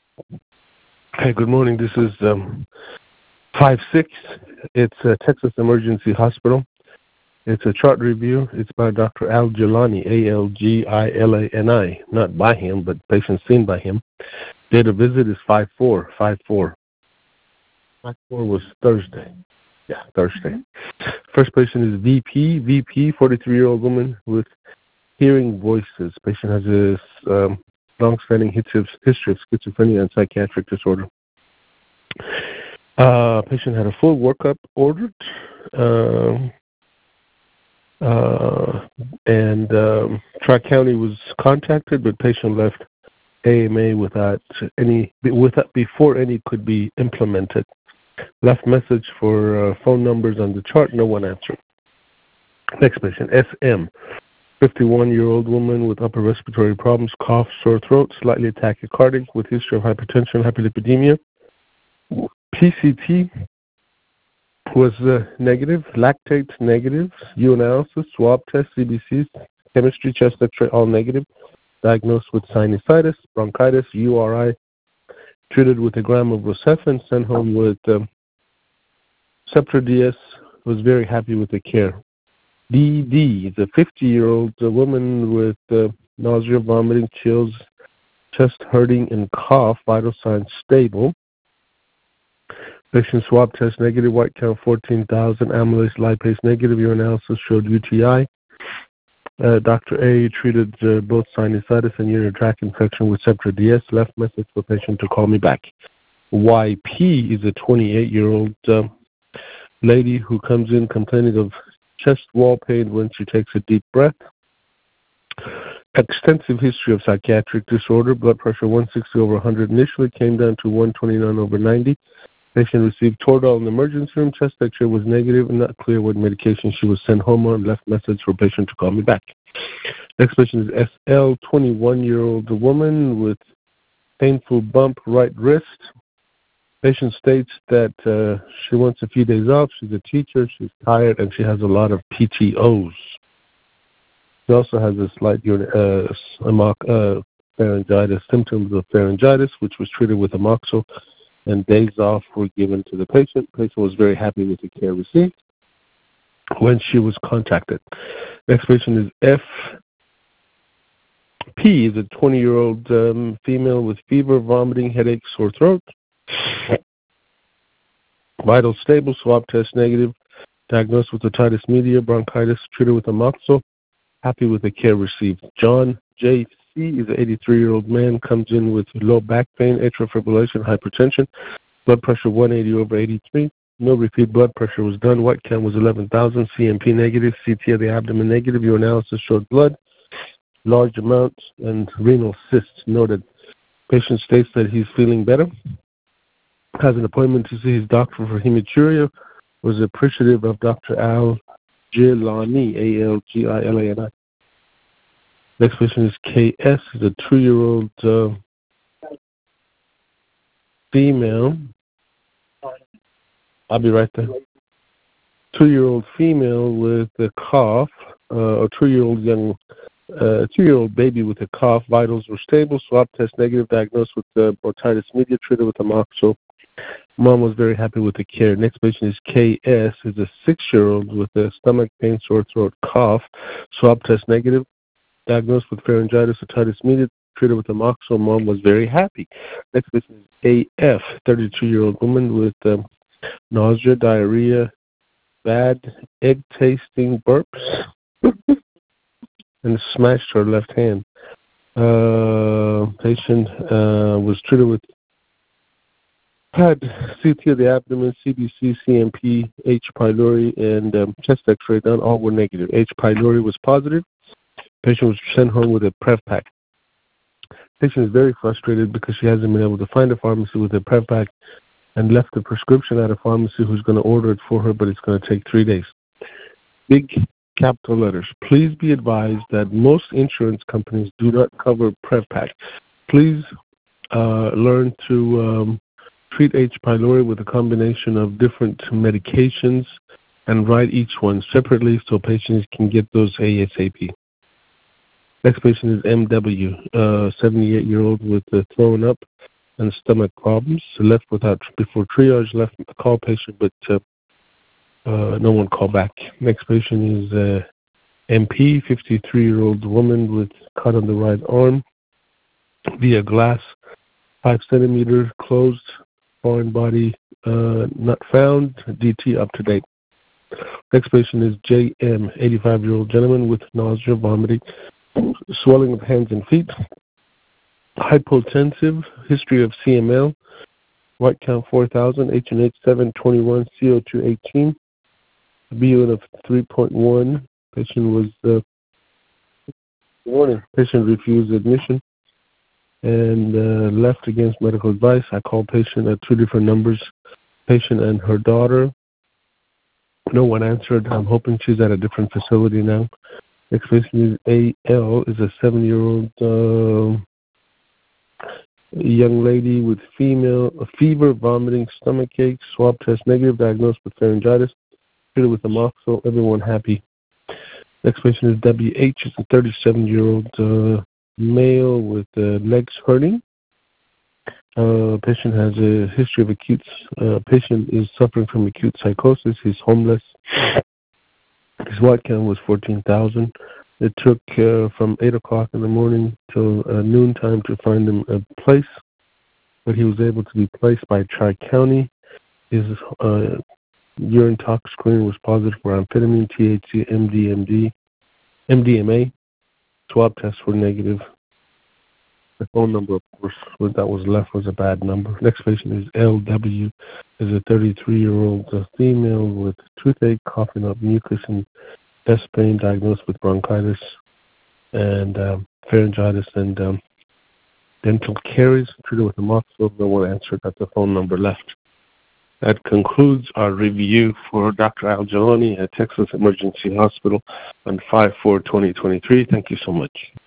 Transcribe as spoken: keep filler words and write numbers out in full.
Hey, good morning. This is um, five six. It's uh, Texas Emergency Hospital. It's a chart review. It's by Doctor Al Gilani, A L G I L A N I. Not by him, but patient seen by him. Date of visit is five four. five four. five four was Thursday. Yeah, Thursday. First patient is V P. V P, forty-three-year-old woman with hearing voices. Patient has a um, long-standing history of schizophrenia and psychiatric disorder. Uh, patient had a full workup ordered, um, uh, and um, Tri-County was contacted, but patient left A M A without any, without, before any could be implemented. Left message for uh, phone numbers on the chart, no one answered. Next patient, S M, fifty-one-year-old woman with upper respiratory problems, cough, sore throat, slightly tachycardic, with history of hypertension, hyperlipidemia. P C T was uh, negative, lactate negative, urinalysis, swab test, C B C, chemistry, chest X-ray, all negative. Diagnosed with sinusitis, bronchitis, U R I, treated with a gram of Rocephin, sent home with um, Sceptra D S, was very happy with the care. D D is a fifty-year-old woman with uh, nausea, vomiting, chills, chest hurting, and cough, vital signs stable. Patient swab test negative, white count fourteen thousand, amylase lipase negative, urinalysis showed U T I. Uh, Doctor A treated uh, both sinusitis and urinary tract infection with Sceptra D S, left message for patient to call me back. Y P is a twenty-eight-year-old uh, lady who comes in complaining of chest wall pain when she takes a deep breath. Extensive history of psychiatric disorder, blood pressure one sixty over one hundred, initially came down to one twenty-nine over ninety. Patient received Toradol in the emergency room. Chest X-ray was negative and not clear what medication she was sent home on. Left message for patient to call me back. Next patient is S L, twenty-one-year-old woman with painful bump right wrist. Patient states that uh, she wants a few days off. She's a teacher. She's tired, and she has a lot of P T Os. She also has a slight uh, uh, pharyngitis, symptoms of pharyngitis, which was treated with amoxil, and days off were given to the patient. The patient was very happy with the care received when she was contacted. Next patient is F. P is a twenty-year-old um, female with fever, vomiting, headache, sore throat. Vital stable, swab test negative, diagnosed with otitis media, bronchitis, treated with amoxil, happy with the care received. John J. C is an eighty-three-year-old man, comes in with low back pain, atrial fibrillation, hypertension, blood pressure one eighty over eighty-three. No repeat blood pressure was done. White count was eleven thousand, C M P negative, C T of the abdomen negative, urinalysis showed blood, large amounts, and renal cysts noted. Patient states that he's feeling better, has an appointment to see his doctor for hematuria, was appreciative of Doctor Al Gilani, A L G I L A N I. Next patient is K S, is a two-year-old uh, female. I'll be right there. Two-year-old female with a cough, uh, a two-year-old young, uh, two-year-old baby with a cough. Vitals were stable. Swab test negative. Diagnosed with uh, otitis media. Treated with amoxil. Mom was very happy with the care. Next patient is K S, is a six-year-old with a stomach pain, sore throat, cough. Swab test negative. Diagnosed with pharyngitis, otitis media, treated with amoxil. Mom was very happy. Next patient is A F, thirty-two-year-old woman with um, nausea, diarrhea, bad egg-tasting burps, and smashed her left hand. Uh, patient uh, was treated with had C T of the abdomen, C B C, C M P, H. pylori, and um, chest X-ray done. All were negative. H. pylori was positive. Patient was sent home with a Prevpack. Patient is very frustrated because she hasn't been able to find a pharmacy with a Prevpack and left a prescription at a pharmacy who's going to order it for her, but it's going to take three days. Big capital letters. Please be advised that most insurance companies do not cover Prevpack. Please uh, learn to um, treat H. pylori with a combination of different medications and write each one separately so patients can get those ASAP. Next patient is M W, uh, seventy-eight-year-old with uh, throwing up, and stomach problems. Left without before triage. Left a call patient, but uh, uh, no one called back. Next patient is uh, M P, fifty-three-year-old woman with cut on the right arm via glass, five centimeter closed, foreign body uh, not found. D T up to date. Next patient is J M, eighty-five-year-old gentleman with nausea, vomiting, swelling of hands and feet, hypotensive, history of C M L, white count four thousand, H and H seven twenty-one, C O two eighteen, B U N of three point one. Patient was uh, warning. Patient refused admission and uh, left against medical advice. I called patient at two different numbers, patient and her daughter. No one answered. I'm hoping she's at a different facility now. Next patient is A L, is a seven-year-old uh, young lady with female a fever, vomiting, stomach ache, swab test negative, diagnosed with pharyngitis, treated with amoxicillin. Everyone happy. Next patient is W H, is a thirty-seven-year-old uh, male with uh, legs hurting. Uh, patient has a history of acute, uh, patient is suffering from acute psychosis. He's homeless. His white count was fourteen thousand. It took uh, from eight o'clock in the morning till uh, noontime to find him a place, but he was able to be placed by Tri-County. His uh, urine tox screen was positive for amphetamine, T H C, M D M D, M D M A. Swab tests were negative. The phone number, of course, that was left was a bad number. Next patient is L W, is a thirty-three-year-old female with toothache, coughing up mucus and chest pain, diagnosed with bronchitis and um, pharyngitis and um, dental caries, treated with amoxicillin. No one answered at the phone number left. That concludes our review for Doctor Al Jilani at Texas Emergency Hospital on five four twenty twenty-three. Thank you so much.